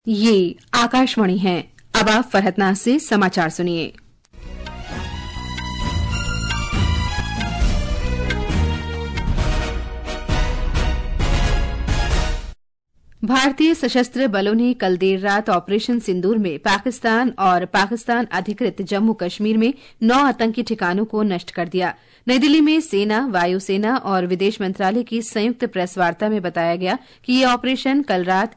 ये आकाशवाणी है। अब आप फरहत से समाचार सुनिए। भारतीय सशस्त्र बलों ने कल देर रात ऑपरेशन सिंदूर में पाकिस्तान और पाकिस्तान अधिकृत जम्मू कश्मीर में 9 आतंकी ठिकानों को नष्ट कर दिया। नई दिल्ली में सेना, वायुसेना और विदेश मंत्रालय की संयुक्त प्रेस वार्ता में बताया गया कि ये ऑपरेशन कल रात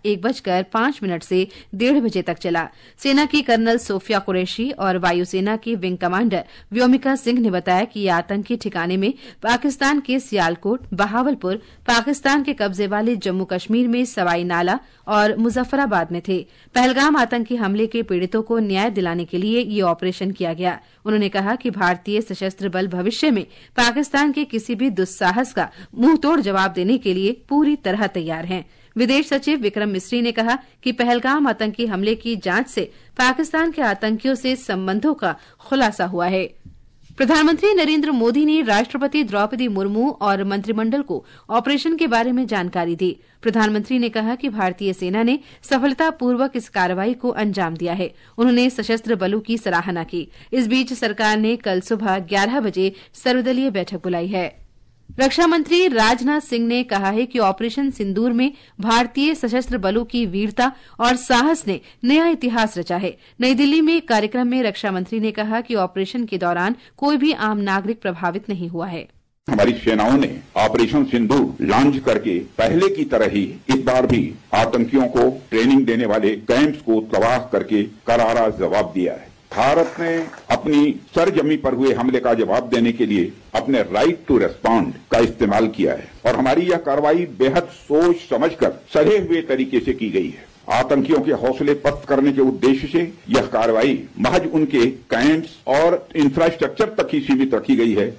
1:05 से 1:30 बजे तक चला। सेना की कर्नल सोफिया कुरैशी और वायुसेना की विंग कमांडर व्योमिका सिंह ने बताया कि ये आतंकी ठिकाने में पाकिस्तान के सियालकोट, बहावलपुर, पाकिस्तान के कब्जे वाले जम्मू कश्मीर में सवाई नाला और मुजफ्फराबाद में थे। पहलगाम आतंकी हमले के पीड़ितों को न्याय दिलाने के लिए ये ऑपरेशन किया गया। उन्होंने कहा कि भारतीय सशस्त्र बल भविष्य में पाकिस्तान के किसी भी दुस्साहस का मुंहतोड़ जवाब देने के लिए पूरी तरह तैयार हैं। विदेश सचिव विक्रम मिस्री ने कहा कि पहलगाम आतंकी हमले की जांच से पाकिस्तान के आतंकियों से संबंधों का खुलासा हुआ है। प्रधानमंत्री नरेंद्र मोदी ने राष्ट्रपति द्रौपदी मुर्मू और मंत्रिमंडल को ऑपरेशन के बारे में जानकारी दी। प्रधानमंत्री ने कहा कि भारतीय सेना ने सफलतापूर्वक इस कार्रवाई को अंजाम दिया है। उन्होंने सशस्त्र बलों की सराहना की। इस बीच सरकार ने कल सुबह 11 बजे सर्वदलीय बैठक बुलाई है। रक्षा मंत्री राजनाथ सिंह ने कहा है कि ऑपरेशन सिंदूर में भारतीय सशस्त्र बलों की वीरता और साहस ने नया इतिहास रचा है। नई दिल्ली में एक कार्यक्रम में रक्षा मंत्री ने कहा कि ऑपरेशन के दौरान कोई भी आम नागरिक प्रभावित नहीं हुआ है। हमारी सेनाओं ने ऑपरेशन सिंदूर लॉन्च करके पहले की तरह ही इस बार भी आतंकियों को ट्रेनिंग देने वाले कैंप्स को तबाह करके करारा जवाब दिया है। भारत ने अपनी सरजमी पर हुए हमले का जवाब देने के लिए अपने राइट टू रेस्पॉन्ड का इस्तेमाल किया है और हमारी यह कार्रवाई बेहद सोच समझकर सधे हुए तरीके से की गई है। आतंकियों के हौसले पस्त करने के उद्देश्य से यह कार्रवाई महज उनके कैंप्स और इंफ्रास्ट्रक्चर तक ही सीमित रखी गई है।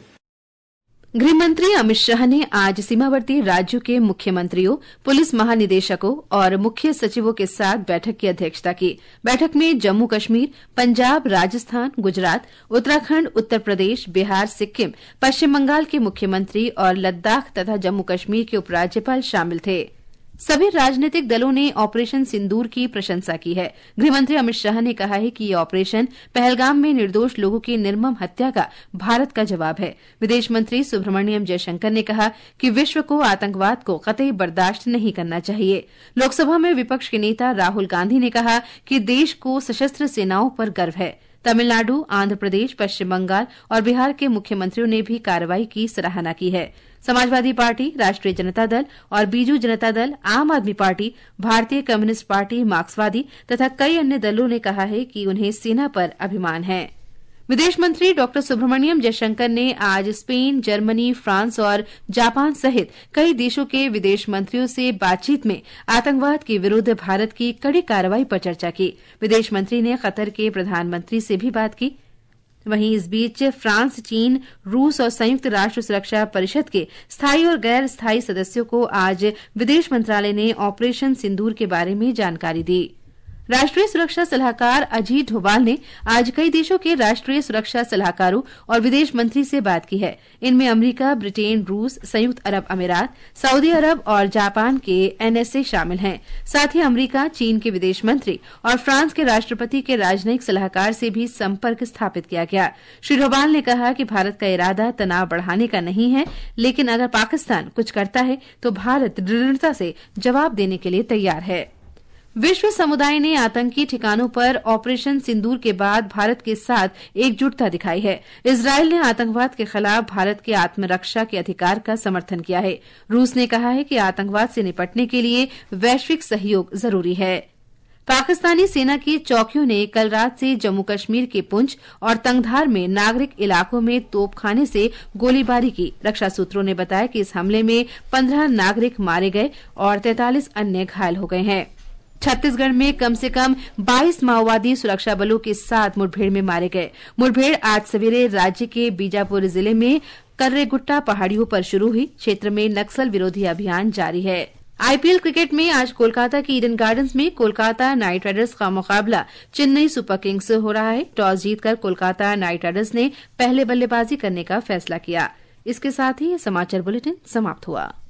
गृहमंत्री अमित शाह ने आज सीमावर्ती राज्यों के मुख्यमंत्रियों, पुलिस महानिदेशकों और मुख्य सचिवों के साथ बैठक की अध्यक्षता की। बैठक में जम्मू कश्मीर, पंजाब, राजस्थान, गुजरात, उत्तराखंड, उत्तर प्रदेश, बिहार, सिक्किम, पश्चिम बंगाल के मुख्यमंत्री और लद्दाख तथा जम्मू कश्मीर के उपराज्यपाल शामिल थे। सभी राजनीतिक दलों ने ऑपरेशन सिंदूर की प्रशंसा की है। गृहमंत्री अमित शाह ने कहा है कि ये ऑपरेशन पहलगाम में निर्दोष लोगों की निर्मम हत्या का भारत का जवाब है। विदेश मंत्री सुब्रमण्यम जयशंकर ने कहा कि विश्व को आतंकवाद को कतई बर्दाश्त नहीं करना चाहिए। लोकसभा में विपक्ष के नेता राहुल गांधी ने कहा कि देश को सशस्त्र सेनाओं पर गर्व है। तमिलनाडु, आंध्र प्रदेश, पश्चिम बंगाल और बिहार के मुख्यमंत्रियों ने भी कार्रवाई की सराहना की है। समाजवादी पार्टी, राष्ट्रीय जनता दल और बीजू जनता दल, आम आदमी पार्टी, भारतीय कम्युनिस्ट पार्टी, मार्क्सवादी तथा कई अन्य दलों ने कहा है कि उन्हें सेना पर अभिमान है। विदेश मंत्री डॉ सुब्रमण्यम जयशंकर ने आज स्पेन, जर्मनी, फ्रांस और जापान सहित कई देशों के विदेश मंत्रियों से बातचीत में आतंकवाद के विरुद्ध भारत की कड़ी कार्रवाई पर चर्चा की। विदेश मंत्री ने कतर के प्रधानमंत्री से भी बात की। वहीं इस बीच फ्रांस, चीन, रूस और संयुक्त राष्ट्र सुरक्षा परिषद के स्थायी और गैर स्थायी सदस्यों को आज विदेश मंत्रालय ने ऑपरेशन सिंदूर के बारे में जानकारी दी। राष्ट्रीय सुरक्षा सलाहकार अजीत डोभाल ने आज कई देशों के राष्ट्रीय सुरक्षा सलाहकारों और विदेश मंत्री से बात की है। इनमें अमेरिका, ब्रिटेन, रूस, संयुक्त अरब अमीरात, सऊदी अरब और जापान के एनएसए शामिल हैं। साथ ही अमेरिका, चीन के विदेश मंत्री और फ्रांस के राष्ट्रपति के राजनयिक सलाहकार से भी संपर्क स्थापित किया गया। श्री डोभाल ने कहा कि भारत का इरादा तनाव बढ़ाने का नहीं है, लेकिन अगर पाकिस्तान कुछ करता है तो भारत दृढ़ता से जवाब देने के लिए तैयार है। विश्व समुदाय ने आतंकी ठिकानों पर ऑपरेशन सिंदूर के बाद भारत के साथ एकजुटता दिखाई है। इजरायल ने आतंकवाद के खिलाफ भारत के आत्मरक्षा के अधिकार का समर्थन किया है। रूस ने कहा है कि आतंकवाद से निपटने के लिए वैश्विक सहयोग जरूरी है। पाकिस्तानी सेना की चौकियों ने कल रात से जम्मू कश्मीर के पुंछ और तंगधार में नागरिक इलाकों में तोपखाने से गोलीबारी की। रक्षा सूत्रों ने बताया कि इस हमले में 15 नागरिक मारे गए और 43 अन्य घायल हो गए हैं। छत्तीसगढ़ में कम से कम 22 माओवादी सुरक्षा बलों के साथ मुठभेड़ में मारे गए। मुठभेड़ आज सवेरे राज्य के बीजापुर जिले में कर्रेगुट्टा पहाड़ियों पर शुरू हुई। क्षेत्र में नक्सल विरोधी अभियान जारी है। आईपीएल क्रिकेट में आज कोलकाता के ईडन गार्डन्स में कोलकाता नाइट राइडर्स का मुकाबला चेन्नई सुपर किंग्स से हो रहा है। टॉस जीतकर कोलकाता नाइट राइडर्स ने पहले बल्लेबाजी करने का फैसला किया। इसके साथ ही ये समाचार बुलेटिन समाप्त हुआ।